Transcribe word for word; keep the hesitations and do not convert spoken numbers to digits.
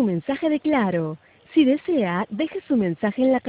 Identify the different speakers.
Speaker 1: su mensaje de Claro. Si desea, deje su mensaje en la